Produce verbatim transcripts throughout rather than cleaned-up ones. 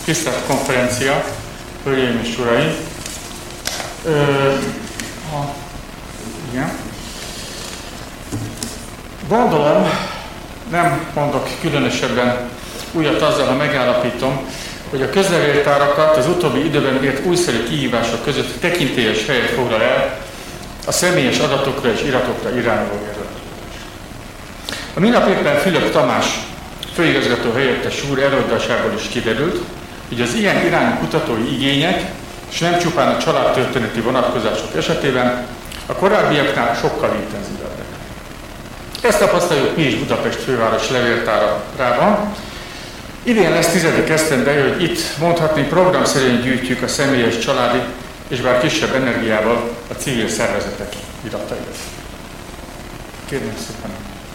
Tisztelt konferencia, hölgyeim és uraim! Ö, ha, igen. Gondolom, nem mondok különösebben újat azzal, ha megállapítom, hogy a közlevéltárakat az utóbbi időben ért újszerű kihívások között tekintélyes helyet foglal el a személyes adatokra és iratokra irányuló érdeklődés. A minap éppen Fülöp Tamás főigazgató helyettes úr előadásából is kiderült, hogy az ilyen irányú kutatói igények, és nem csupán a családtörténeti vonatkozások esetében, a korábbiaknál sokkal intenzívebbek. Ezt tapasztaljuk mi is Budapest főváros levéltárában. Idén lesz tizedik esztendeje, hogy itt mondhatni programszerűen gyűjtjük a személyes, családi és bár kisebb energiával a civil szervezetek iratait. Kérném szépen.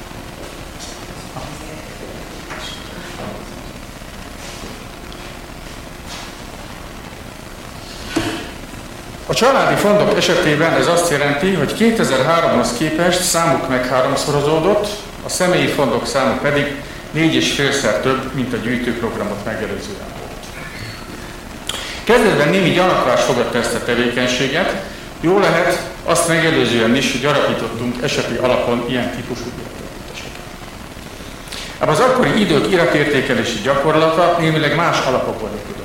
A családi fondok esetében ez azt jelenti, hogy kétezer-háromhoz képest számuk megháromszorozódott, a személyi fondok száma pedig négy és félszer több, mint a gyűjtőprogramot megelőzően volt. Kezdetben némi gyanakvás fogadta ezt a tevékenységet, jó lehet azt megelőzően is, hogy alapítottunk eseti alapon ilyen típusú irategyütteseket. Ám az akkori idők iratértékelési gyakorlata némileg más alapokon épült.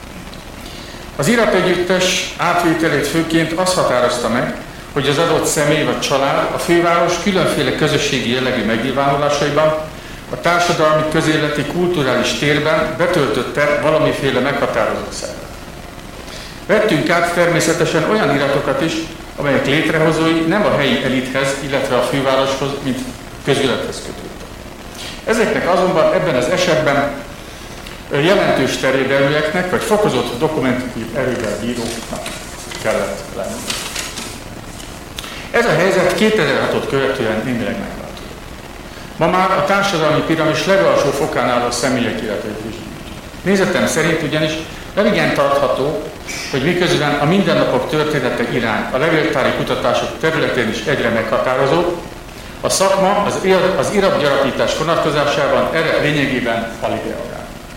Az irategyüttes átvételét főként azt határozta meg, hogy az adott személy vagy család a főváros különféle közösségi jellegű megnyilvánulásaiban, a társadalmi, közéleti, kulturális térben betöltötte valamiféle meghatározó szerepet. Vettünk át természetesen olyan iratokat is, amelyek létrehozói nem a helyi elithez, illetve a fővároshoz, mint közülethez kötődtek. Ezeknek azonban ebben az esetben jelentős terjedelműeknek, vagy fokozott dokumentatív erővel bíróknak kellett lenni. Ez a helyzet kétezer-hatot követően némileg megváltozott. Ma már a társadalmi piramis legalsó fokán álló személyek iratait is gyűjtjük. Nézetem szerint ugyanis nem igen tartható, hogy miközben a mindennapok története irány a levéltári kutatások területén is egyre meghatározó, a szakma az, az iratgyarapítás vonatkozásában erre lényegében alig reagál.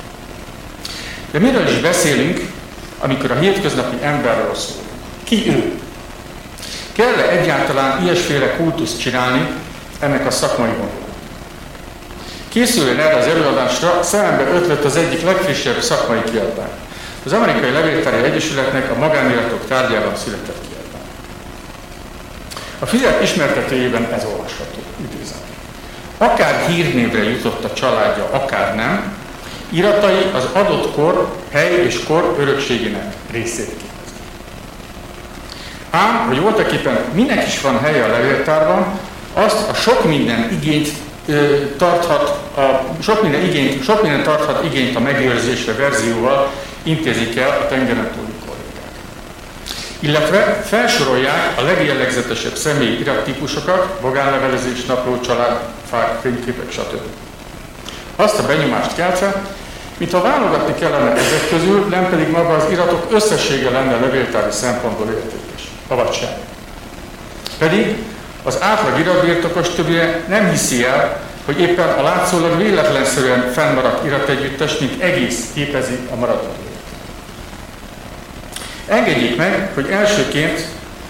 De miről is beszélünk, amikor a hétköznapi emberről szól? Ki ő? Kell-e egyáltalán ilyesféle kultuszt csinálni ennek a szakmai vonalon? Készülően erre az előadásra szemembe ötlött az egyik legfrissebb szakmai kiadvány. Az Amerikai Levéltári Egyesületnek a magániratok tárgyában született kiadvány. A füzet ismertetőjében ez olvasható, idézem. Akár hírnévre jutott a családja, akár nem, iratai az adott kor, hely és kor örökségének részét képezik. Ám, hogy voltaképpen minek is van helye a levéltárban, azt a sok minden igényt ö, tarthat, a, sok, minden igényt, sok minden tarthat igényt a megőrzésre verzióval intézik el a tengeren túli kollégák. Illetve felsorolják a legjellegzetesebb személyi irattípusokat, magánlevelezés, napló, család, fák, fényképek, stb. Azt a benyomást keltve, mintha válogatni kellene ezek közül, nem pedig maga az iratok összessége lenne levéltári szempontból értékes, avagy sem. Pedig az átlag iratbirtokos többje nem hiszi el, hogy éppen a látszólag véletlenszerűen fennmaradt irategyüttes, mint egész képezi a maradandót. Engedjék meg, hogy elsőként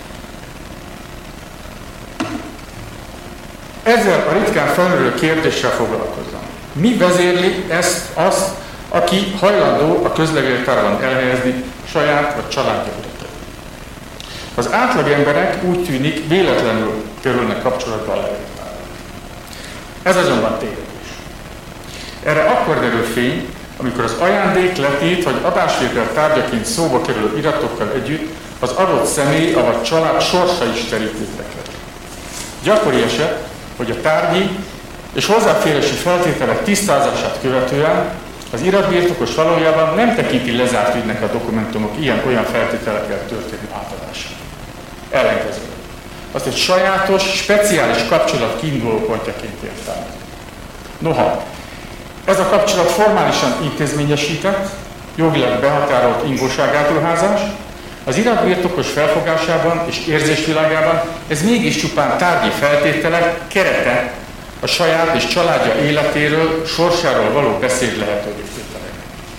ezzel a ritkán felmerülő kérdéssel foglalkozzam. Mi vezérli ezt, azt, aki hajlandó a közlevéltárban elhelyezni saját vagy családja adatait? Az átlag emberek úgy tűnik véletlenül kerülnek kapcsolatba a levéltárral. Ez azonban tévedés. Erre akkor derül fény, amikor az ajándék, letét vagy adásvétel tárgyaként szóba kerülő iratokkal együtt az adott személy, avagy család sorsa is terítékre kerül. Gyakori eset, hogy a tárgyi és hozzáférési feltételek tisztázását követően az iratbirtokos valójában nem tekinti lezárt ügynek a dokumentumok ilyen-olyan feltételekkel történő átadását. Ellenkezőleg. Azt egy sajátos, speciális kapcsolat kiinduló pontjaként értelmezik. Noha, ez a kapcsolat formálisan intézményesített, jogilag behatárolt ingóságátruházás, az iratbirtokos felfogásában és érzésvilágában ez mégis csupán tárgyi feltételek, kerete a saját és családja életéről, sorsáról való beszéd lehetővé tételek.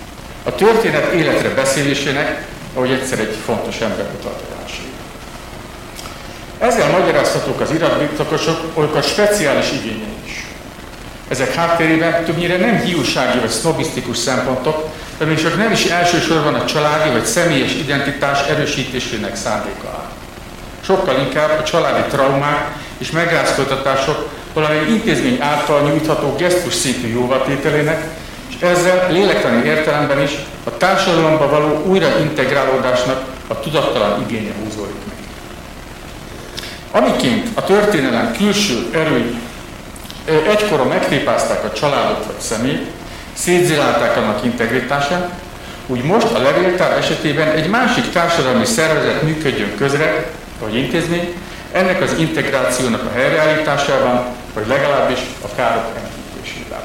a történet életre beszélésének, ahogy egyszer egy fontos ember mutatásai. Ezzel magyarázhatók az iratbirtokosok olykor speciális igényei is. Ezek háttérében többnyire nem hiúsági vagy sznobisztikus szempontok, de még csak nem is elsősorban a családi vagy személyes identitás erősítésének szándéka áll. Sokkal inkább a családi traumák és megrázkódtatások valamely intézmény által nyújtható gesztus szintű jóvatételének, és ezzel lélektani értelemben is a társadalomba való újraintegrálódásnak a tudattalan igénye húzódik meg. Amiként a történelem külső erői egykorra megtépázták a családot vagy személyt, szétzilálták annak integritását, úgy most a levéltár esetében egy másik társadalmi szervezet működjön közre, vagy intézmény, ennek az integrációnak a helyreállításában, vagy legalábbis a károk enyhítésében.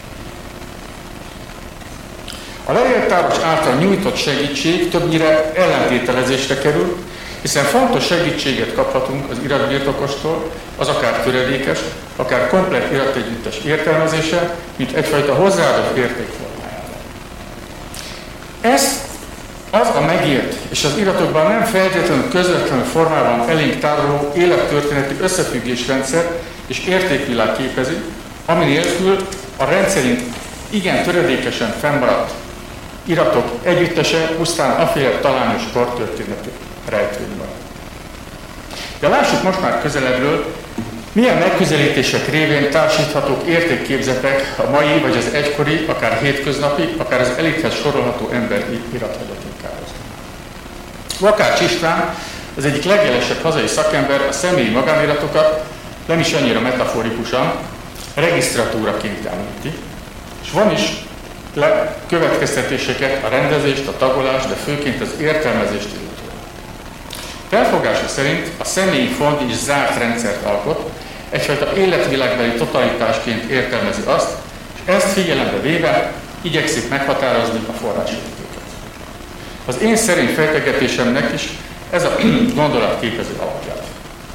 A levéltáros által nyújtott segítség többnyire ellentételezésre kerül, hiszen fontos segítséget kaphatunk az iratbirtokostól, az akár töredékes, akár komplett irategyüttes értelmezése, mint egyfajta hozzáadott érték formájában. Ez az a megért, és az iratokban nem feltétlenül közvetlenül formában elénk tároló élettörténeti összefüggésrendszer és értékvilág képezi, ami nélkül a rendszerint igen töredékesen fennmaradt iratok együttese pusztán aféle talányos kortörténeti rejtvényben. De lássuk most már közelebbről, milyen megközelítések révén társíthatók értékképzetek a mai vagy az egykori, akár hétköznapi, akár az elithez sorolható ember irathagyatékához. Vakács István, az egyik legjelesebb hazai szakember a személyi magániratokat nem is annyira metaforikusan regisztratúraként említi, és van is le következtetéseket a rendezést, a tagolást, de főként az értelmezést illetően. Felfogása szerint a személyi fond is zárt rendszert alkot, egyfajta életvilágbeli totalitásként értelmezi azt, és ezt figyelembe véve igyekszik meghatározni a forrásértéket. Az én szerint fejtegetésemnek is ez a gondolat képezi alapját.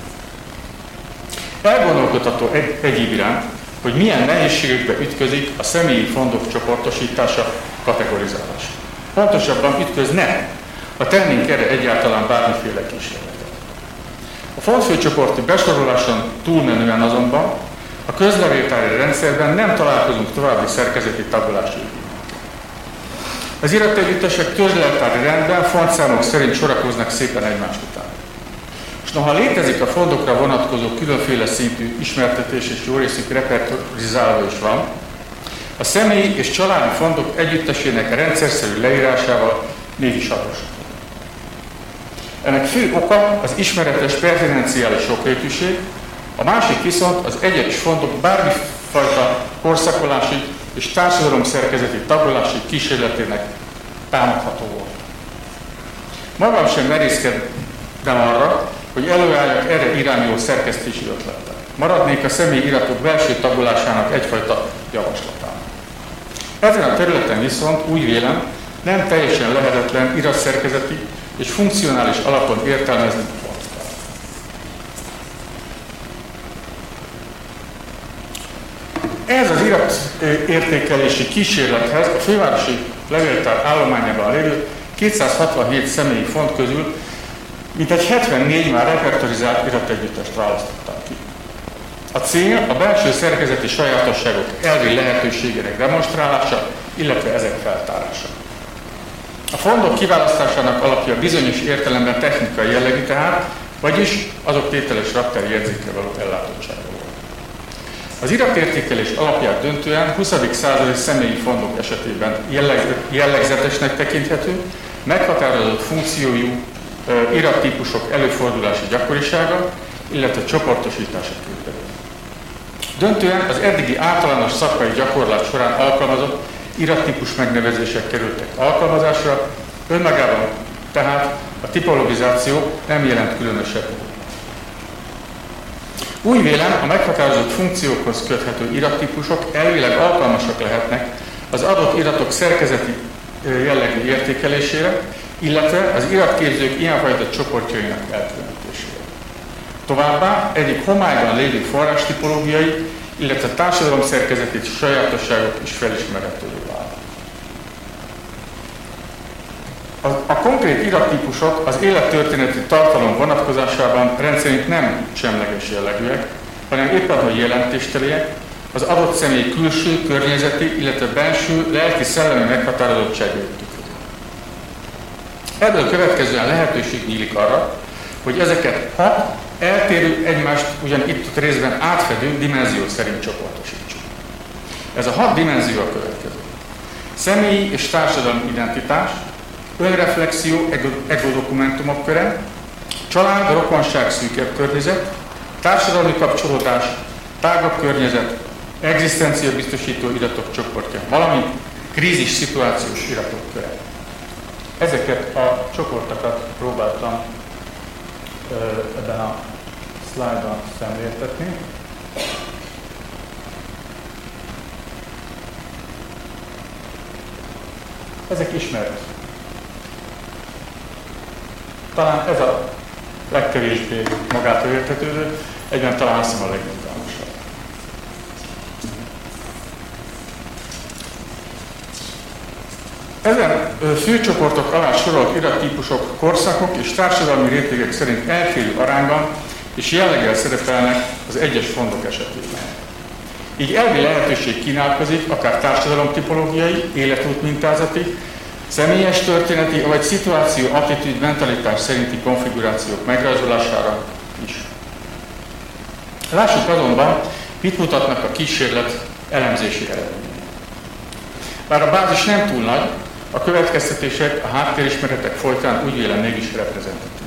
Elgondolkodható egy, egyéb iránt, hogy milyen nehézségekbe ütközik a személyi fondok csoportosítása, kategorizálása. Pontosabban ütközne, ha tennénk erre egyáltalán bármiféle kísérletet. A fondfőcsoporti besoroláson túlmenően azonban a közlevéltári rendszerben nem találkozunk további szerkezeti tagolási igényekkel. Az irategyüttesek közlevéltári rendben fontszámok szerint sorakoznak szépen egymás után. És noha létezik a fondokra vonatkozó különféle szintű ismertetés és jó részük repertorizálva is van, a személyi és családi fondok együttesének rendszerszerű leírásával mégis adósok. Ennek fő oka az ismeretes pertinenciális sokrétűség, a másik viszont az egyes fondok bármifajta korszakolási és társadalomszerkezeti tagolási kísérletének támadható volt. Magam sem merészkedem arra, hogy előálljak erre irányuló szerkesztési ötlettel. Maradnék a személyi iratok belső tagolásának egyfajta javaslatán. Ezen a területen viszont úgy vélem, nem teljesen lehetetlen iratszerkezeti és funkcionális alapon értelmezni a fontokat. Ez az iratértékelési kísérlethez a fővárosi levéltár állományában lévő kétszázhatvanhét személyi font közül mintegy hetvennégy már repertorizált irategyüttest választották ki. A cél a belső szerkezeti sajátosságok elvi lehetőségének demonstrálása, illetve ezek feltárása. A fondok kiválasztásának alapja bizonyos értelemben technikai jellegű tehát, vagyis azok tételes raktári jegyzékkel való ellátottsága volt. Az iratértékelés alapját döntően huszadik századi személyi fondok esetében jelleg, jellegzetesnek tekinthető, meghatározott funkciójú uh, irattípusok előfordulási gyakorisága, illetve csoportosítása képezi. Döntően az eddigi általános szakmai gyakorlat során alkalmazott irattípus megnevezések kerültek alkalmazásra, önmagában tehát a tipologizáció nem jelent különösebb. Úgy vélem, a meghatározott funkciókhoz köthető irattípusok elvileg alkalmasak lehetnek az adott iratok szerkezeti jellegű értékelésére, illetve az iratképzők ilyenfajta csoportjainak elkülönítésére. Továbbá egyik homályban lévő forrástipológiai, illetve társadalomszerkezeti sajátosságok is felismerhetővé válnak. A, a konkrét irattípusok az élettörténeti tartalom vonatkozásában rendszerint nem semleges jellegűek, hanem éppen, hogy jelentésteliek, az adott személy külső, környezeti, illetve belső, lelki-szellemi meghatározottságait tükrözik. Ebből következően lehetőség nyílik arra, hogy ezeket hat eltérő, egymást ugyan itt részben átfedő dimenzió szerint csoportosítsuk. Ez a hat dimenzió a következő. Személyi és társadalmi identitás, önreflexió, egodokumentumok köre, család, rokonság, szűkebb környezet, társadalmi kapcsolódás, tágabb környezet, egzisztencia biztosító iratok csoportja, valamint krízis szituációs iratok köre. Ezeket a csoportokat próbáltam ö, ebben a szlájdon szemléltetni. Ezek ismert. Talán ez a legkevésbé magától értetődő, egyben talán azt hiszem a legizgalmasabb. Ezen főcsoportok alá sorolt irattípusok, korszakok és társadalmi rétegek szerint eltérő arányban és jelleggel szerepelnek az egyes fondok esetében. Így elvi lehetőség kínálkozik akár társadalomtipológiai, életút mintázati, személyes történeti vagy szituáció, attitűd, mentalitás szerinti konfigurációk megrajzolására is. Lássuk azonban, mit mutatnak a kísérlet elemzési eredményei. Bár a bázis nem túl nagy, a következtetések a háttérismeretek folytán úgy vélem mégis reprezentatív.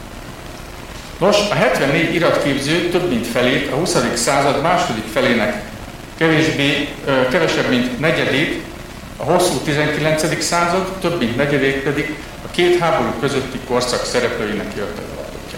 Nos, a hetvennégy iratképző több mint felét a huszadik század második felének kevésbé, kevesebb mint negyedét, a hosszú tizenkilencedik század, több mint negyedét pedig a két háború közötti korszak szereplőinek írta alapotja.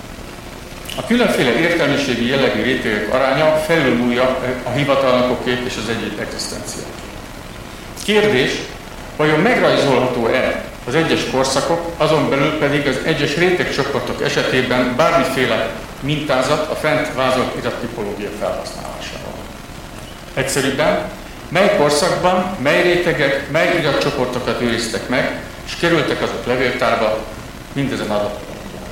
A különféle értelmiségi jellegű rétegek aránya felülmúlja a hivatalnokokét és az egyéb egzisztenciát. Kérdés, vajon megrajzolható-e az egyes korszakok, azon belül pedig az egyes rétegcsoportok esetében bármiféle mintázat a fent vázolt irattipológia felhasználásával? Egyszerűbben, mely korszakban, mely rétegek, mely iratcsoportokat őriztek meg, és kerültek azok levéltárba mindezen adatok alapján.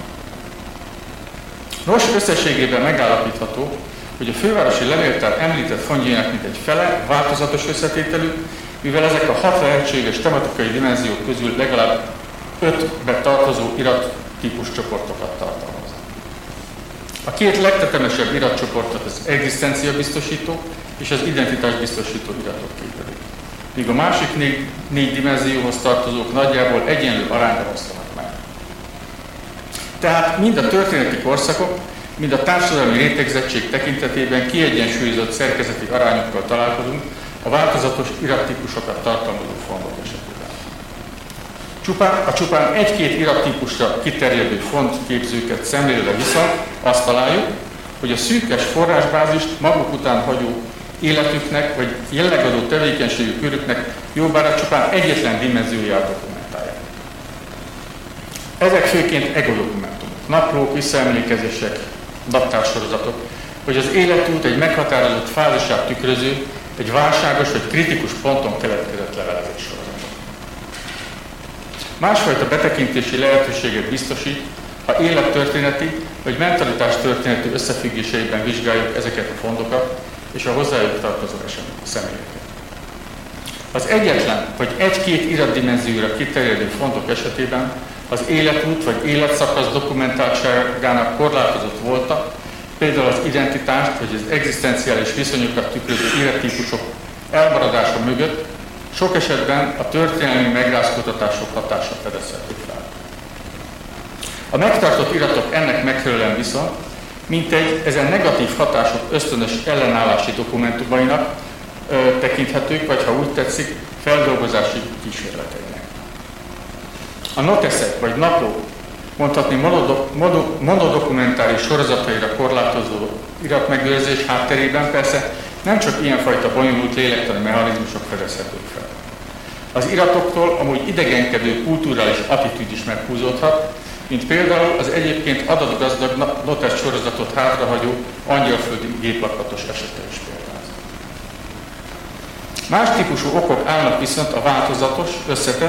Nos, összességében megállapítható, hogy a fővárosi levéltár említett fondjainak mintegy fele változatos összetételű, mivel ezek a hat lehetséges tematikai dimenziók közül legalább ötbe tartozó irattípus csoportokat tartalmaznak. A két legtetemesebb iratcsoportot az egzisztencia biztosító és az identitás biztosító iratok képelik, míg a másik négy, négy dimenzióhoz tartozók nagyjából egyenlő arányban osztanak meg. Tehát mind a történeti korszakok, mind a társadalmi rétegzettség tekintetében kiegyensúlyozott szerkezeti arányokkal találkozunk a változatos irattípusokat tartalmazó fondok esetében. Csupán, a csupán egy-két irattípusra kiterjedő fontképzőket szemlélve viszont azt találjuk, hogy a szűkes forrásbázist maguk után hagyó életüknek vagy jellegadó tevékenységű körüknek jobbára csupán egyetlen dimenzióját dokumentálják. Ezek főként egodokumentumok, naplók, visszaemlékezések, naptársorozatok, hogy az életút egy meghatározott fázisát tükröző, egy válságos vagy kritikus ponton keletkezett levelezés sorozatok. Másfajta betekintési lehetőséget biztosít, ha élettörténeti vagy mentalitás történeti összefüggéseiben vizsgáljuk ezeket a fondokat és a hozzájuk tartozó személyeket. Az egyetlen vagy egy-két iratdimenzióra kiterjedő fondok esetében az életút vagy életszakasz dokumentáltságának korlátozott volta, például az identitást vagy az egzisztenciális viszonyokat tükröző irattípusok elmaradása mögött sok esetben a történelmi megrázkutatások hatása fedezhető fel. A megtartott iratok ennek megfelelően viszont mintegy ezen negatív hatások ösztönös ellenállási dokumentumainak ö, tekinthetők, vagy ha úgy tetszik, feldolgozási kísérleteinek. A noteszek vagy naplók, mondhatni monodokumentáris sorozataira korlátozó iratmegőrzés hátterében persze nem csak ilyenfajta bonyolult lélektani mechanizmusok fedezhetők fel. Az iratoktól amúgy idegenkedő kulturális attitűd is meghúzódhat, mint például az egyébként adatgazdag notesz sorozatot hátrahagyó angyalföldi géplakatos esete is például. Más típusú okok állnak viszont a változatos, összetett,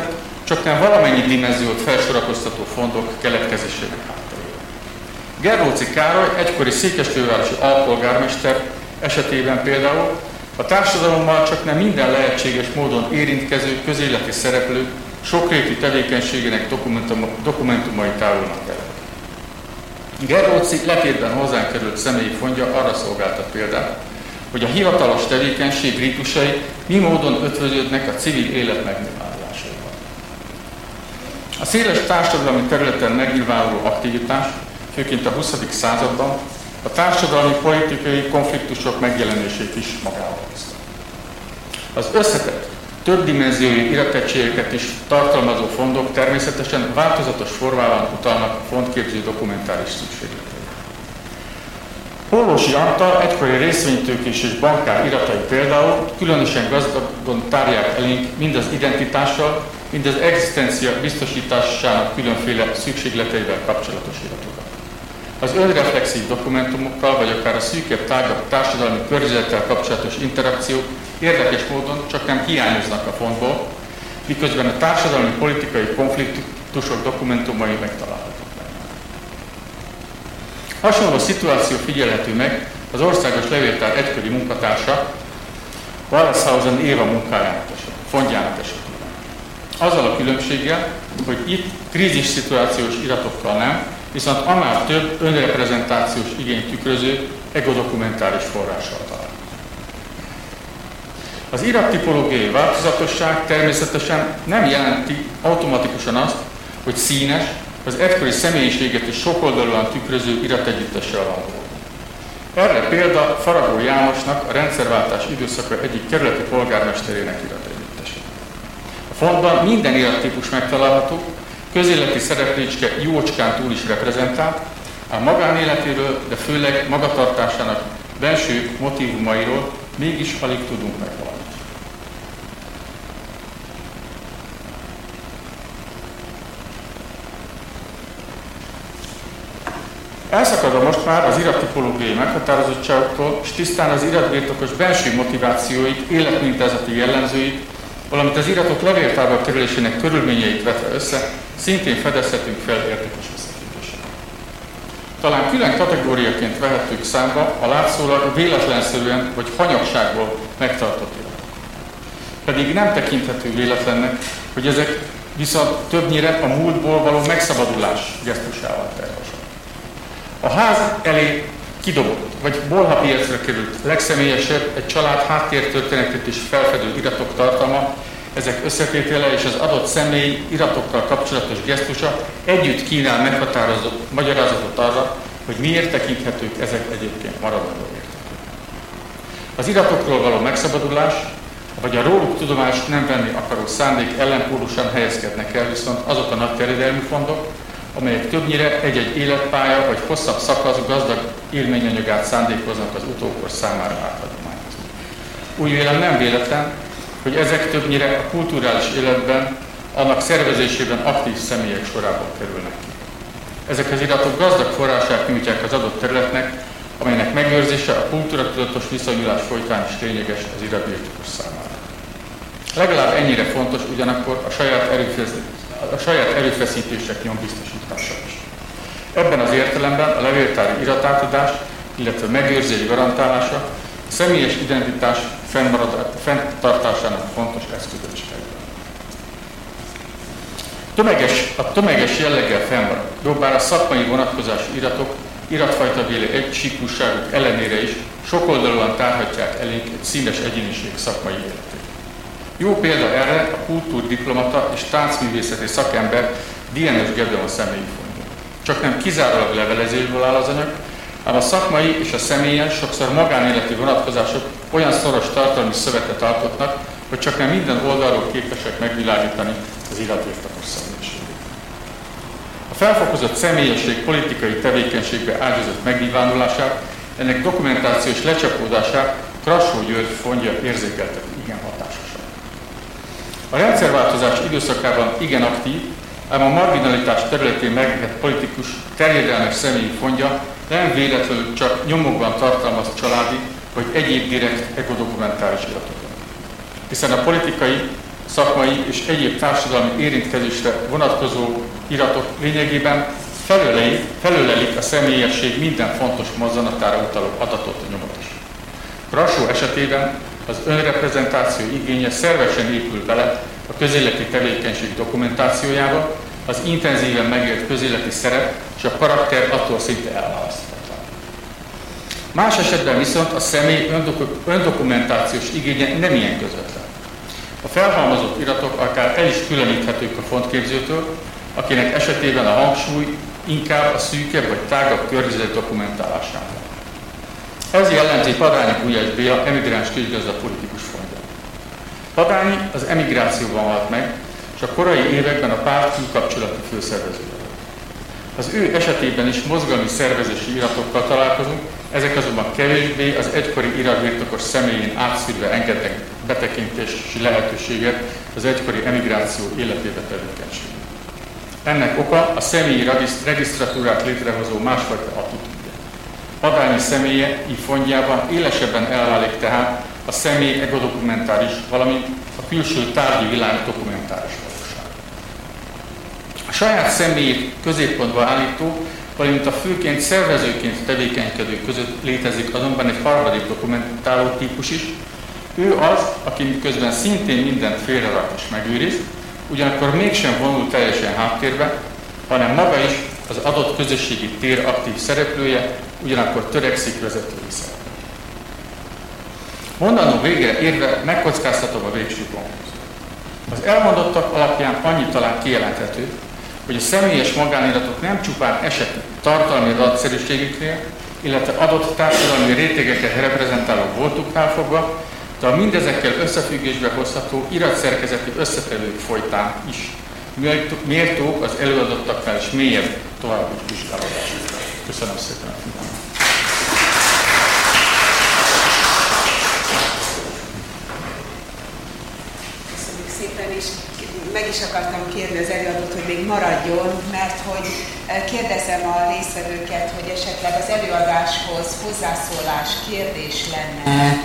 csaknem valamennyi dimenziót felsorakoztató fondok keletkezésének hátterében. Gerlóczy Károly, egykori székesfehérvárosi alpolgármester esetében például a társadalommal csaknem minden lehetséges módon érintkező közéleti szereplő sokrétű tevékenységének dokumentumai tárolnak el. Gerlóczy letétben hozzánk került személyi fondja arra szolgáltat példát, hogy a hivatalos tevékenység ritusai mi módon ötvöződnek a civil élet megnyilvánulásaival. A széles társadalmi területen megnyilvánuló aktivitás, főként a huszadik században, a társadalmi politikai konfliktusok megjelenését is magával hozta. Az összetett, többdimenziói irategységeket is tartalmazó fondok természetesen változatos formában utalnak a fondképző dokumentáris szükségleteire. Hollósy Antal egykori részvénytőkés és bankár iratai például különösen gazdagon tárják elénk mind az identitással, mind az egzisztencia biztosításának különféle szükségleteivel kapcsolatos iratokat. Az önreflexív dokumentumokkal, vagy akár a szűkebb, tágabb társadalmi környezettel kapcsolatos interakciók érdekes módon csak nem hiányoznak a fontból, miközben a társadalmi politikai konfliktusok dokumentumai megtalálhatók. Hasonló szituáció figyelhető meg az Országos Levéltár egykori munkatársa, Wallashausen Éva munkájának esetében, fondjának esetében. Azzal a különbséggel, hogy itt krízis szituációs iratokkal nem, viszont annál több önreprezentációs igényt tükröző egodokumentáris forrással talál. Az irattipológiai változatosság természetesen nem jelenti automatikusan azt, hogy színes, az egykori személyiséget is sokoldalúan tükröző irategyüttessel van dolgunk. Erre példa Faragó Jánosnak, a rendszerváltás időszaka egyik kerületi polgármesterének irategyüttese. A fontban minden irattípus megtalálható, közéleti szereplécske jócskán túl is reprezentált, ám magánéletéről, de főleg magatartásának belső motívumairól mégis alig tudunk meg valamit. Elszakadva most már az irattipológiai meghatározottságoktól, és tisztán az iratbirtokos belső motivációit, életmintázati jellemzőit, valamint az iratok levéltárba kerülésének körülményeit vetve össze, szintén fedezhetünk fel érdekes összefüggéseket. Talán külön kategóriaként vehetők számba a látszólag véletlenszerűen vagy hanyagságból megtartott iratok. Pedig nem tekinthető véletlennek, hogy ezek viszont többnyire a múltból való megszabadulás gesztusával terveznek. A ház elé kidobott, vagy bolhapiacra került legszemélyesebb, egy család háttértörténetét is felfedő iratok tartalma, ezek összetétele és az adott személy iratokkal kapcsolatos gesztusa együtt kínál meghatározott magyarázatot arra, hogy miért tekinthetők ezek egyébként maradandó értékűek. Az iratokról való megszabadulás, vagy a róluk tudomást nem venni akaró szándék ellenpólusan helyezkednek el viszont azok a nagy terjedelmű fondok, amelyek többnyire egy-egy életpálya vagy hosszabb szakasz gazdag élményanyagát szándékoznak az utókor számára áthagyományozni. Úgy vélem nem véletlen, hogy ezek többnyire a kulturális életben, annak szervezésében aktív személyek sorából kerülnek ki. Ezek az iratok gazdag forrását nyújtják az adott területnek, amelynek megőrzése a kultúratudatos viszonyulás folytán is lényeges az iratbirtokos számára. Legalább ennyire fontos ugyanakkor a saját erőfeszítés a saját erőfeszítések nyombiztosítása is. Ebben az értelemben a levéltári iratátadás, illetve megőrzés garantálása a személyes identitás fenntartásának fontos eszköze is egyben. Tömeges, a tömeges jelleggel fennmarad, jobbára szakmai vonatkozású iratok iratfajtabéli egysíkúságuk ellenére is sokoldalúan tárhatják elénk egy színes egyéniség szakmai életét. Jó példa erre a kultúrdiplomata és táncművészeti szakember Dienes Gedeon személyi fondja. Csak nem kizárólag levelezésből áll az anyag, ám a szakmai és a személyes, sokszor magánéleti vonatkozások olyan szoros tartalmi szövetet alkotnak, hogy csak nem minden oldalról képesek megvilágítani az iratbirtokos személyiségét. A felfokozott személyesség politikai tevékenységbe ágyazott megnyilvánulását, ennek dokumentációs lecsapódását Krassó György fondja érzékelte igen hatásosan. A rendszerváltozás időszakában igen aktív, ám a marginalitás területén megengedett politikus terjedelmes személyi fondja nem véletlenül csak nyomokban tartalmaz családi vagy egyéb direkt egodokumentáris iratokat. Hiszen a politikai szakmai és egyéb társadalmi érintkezésre vonatkozó iratok lényegében felölelik, felölelik a személyesség minden fontos mozzanatára utaló adatot a nyomozást. Brassó esetében az önreprezentáció igénye szervesen épül bele a közéleti tevékenység dokumentációjába, az intenzíven megélt közéleti szerep és a karakter attól szinte elválaszthatatlan. Más esetben viszont a személy öndokumentációs igénye nem ilyen közvetlen. A felhalmozott iratok akár el is különíthetők a fontképzőtől, akinek esetében a hangsúly inkább a szűkebb vagy tágabb környezet dokumentálásán van. Ez jellemzi Padányi Gulyás Béla emigráns kisgazda politikus fontját. Padányi az emigrációban halt meg, és a korai években a párt külkapcsolati főszervezője volt. Az ő esetében is mozgalmi szervezési iratokkal találkozunk, ezek azonban kevésbé az egykori iratbirtokos személyén átszűrve engednek betekintési lehetőséget az egykori emigráció életébe tevékenység. Ennek oka a személyi regisztratúrát létrehozó másfajta attitűdje. Padányi személye így fontjában élesebben elválik tehát a személy egodokumentáris, valamint a külső tárgyi világ dokumentáris valóság. A saját személyét középpontba állító, valamint a főként szervezőként tevékenykedő között létezik azonban egy harmadik dokumentáló típus is. Ő az, aki miközben szintén mindent félrerak és megőriz, ugyanakkor mégsem vonul teljesen háttérbe, hanem maga is az adott közösségi tér aktív szereplője, ugyanakkor törekszik vezetői szerepre. Mondanó végre érve megkockáztatom a végső konklúziót. Az elmondottak alapján annyit talán kijelenthető, hogy a személyes magániratok nem csupán eseti tartalmi adatszerűségüknél, illetve adott társadalmi rétegeket reprezentáló voltuknál fogva, de a mindezekkel összefüggésbe hozható iratszerkezeti összetevők folytán is méltók az előadottaknál is mélyebb további vizsgálódásra. Köszönöm szépen a figyelmet! Köszönjük szépen, és meg is akartam kérni az előadót, hogy még maradjon, mert hogy kérdezem a résztvevőket, hogy esetleg az előadáshoz hozzászólás, kérdés lenne.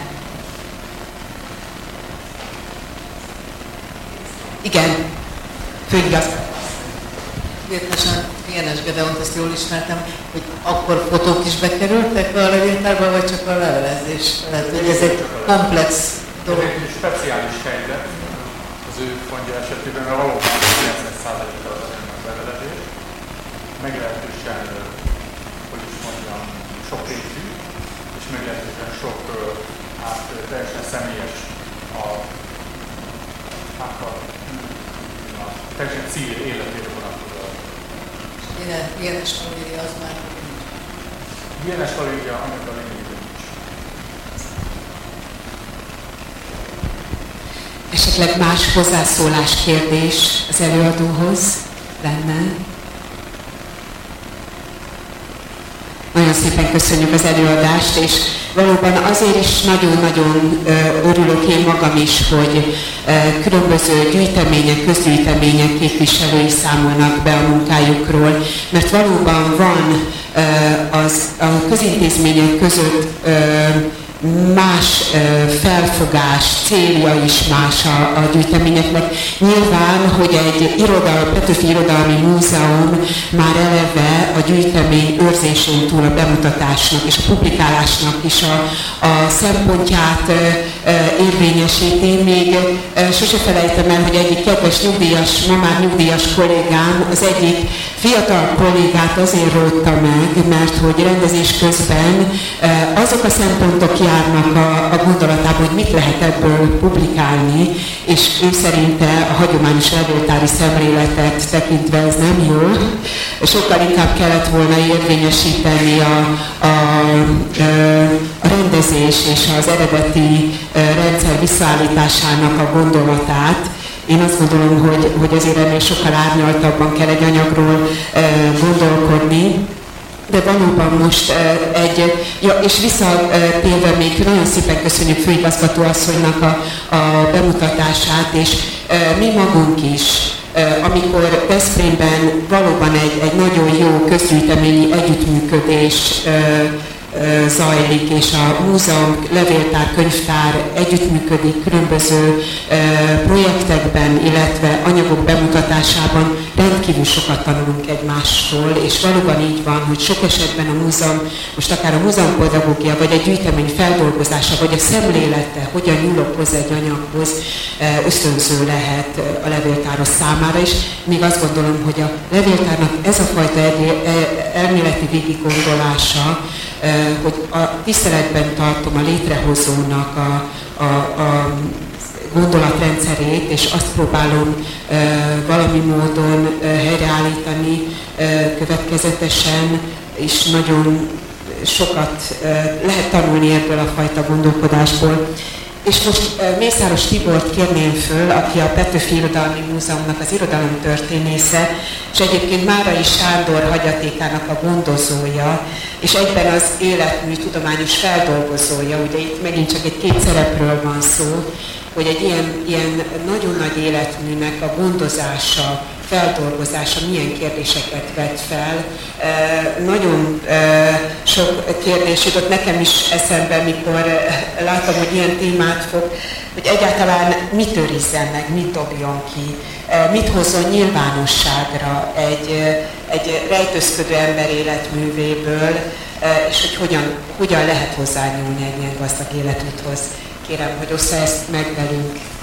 Igen, főigazgató. Véletlenül Jénes Gedeont, azt jól ismertem, hogy akkor fotók is bekerültek a levéltárba, vagy csak a levelezés? Tehát, hogy ez egy komplex dolog. Ez egy speciális helyzet az ő fontja esetében, mert valóban kilencven százalékkal az önnek levelezés. Meglehetősen, hogy is mondjam, sok rétű, és meglehetősen sok hát, teljesen személyes a, hát, a, a teljesen civil életére vonatkozó. Jénes Valéria az már Jénes Valéria annak a lényegében nincs. Esetleg más hozzászólás, kérdés az előadóhoz lenne? Nagyon szépen köszönjük az előadást, és valóban azért is nagyon-nagyon örülök én magam is, hogy különböző gyűjtemények, közgyűjtemények képviselői számolnak be a munkájukról, mert valóban van az, a közintézmények között más felfogás, célja is más a, a gyűjteményeknek. Nyilván, hogy egy irodal, Petőfi Irodalmi Múzeum már eleve a gyűjtemény őrzésén túl a bemutatásnak és a publikálásnak is a, a szempontját e, e, érvényesíti. Még e, sose felejtem el, hogy egyik kedves nyugdíjas, ma már nyugdíjas kollégám, az egyik fiatal kollégát azért rótta meg, mert hogy rendezés közben e, azok a szempontok járnak a, a gondolatában, hogy mit lehet ebből publikálni, és ő szerinte a hagyományos levéltári szemléletet tekintve ez nem jó. Sokkal inkább kellett volna érvényesíteni a, a, a rendezés és az eredeti rendszer visszaállításának a gondolatát. Én azt gondolom, hogy, hogy azért ennél sokkal árnyaltabban kell egy anyagról gondolkodni. De valóban most egy, ja, és visszatérve még nagyon szépen köszönjük főigazgató asszonynak a, a bemutatását, és mi magunk is, amikor Veszprémben valóban egy, egy nagyon jó közgyűjteményi együttműködés zajlik, és a múzeum, levéltár, könyvtár együttműködik különböző projektekben, illetve anyagok bemutatásában, rendkívül sokat tanulunk egymástól, és valóban így van, hogy sok esetben a múzeum, most akár a múzeumpedagógia, vagy egy gyűjtemény feldolgozása, vagy a szemlélete, hogyan nyúlok hozzá egy anyaghoz, ösztönző lehet a levéltáros számára is. Még azt gondolom, hogy a levéltárnak ez a fajta elméleti végiggondolása, hogy a tiszteletben tartom a létrehozónak a, a, a gondolatrendszerét, és azt próbálom e, valami módon e, helyreállítani e, következetesen, és nagyon sokat e, lehet tanulni ebből a fajta gondolkodásból. És most uh, Mészáros Tibort kérném föl, aki a Petőfi Irodalmi Múzeumnak az irodalomtörténésze, és egyébként Márai Sándor hagyatékának a gondozója, és egyben az életmű tudományos feldolgozója. Ugye itt megint csak egy két szerepről van szó, hogy egy ilyen, ilyen nagyon nagy életműnek a gondozása, feldolgozása milyen kérdéseket vet fel. E, nagyon e, sok kérdés jutott nekem is eszembe, mikor láttam, hogy ilyen témát fog, hogy egyáltalán mit őrizzen meg, mit dobjon ki, e, mit hozzon nyilvánosságra egy, egy rejtőzködő ember életművéből, e, és hogy hogyan, hogyan lehet hozzányúlni egy ilyen gazdag életúthoz. Kérem, hogy ossza ezt meg velünk.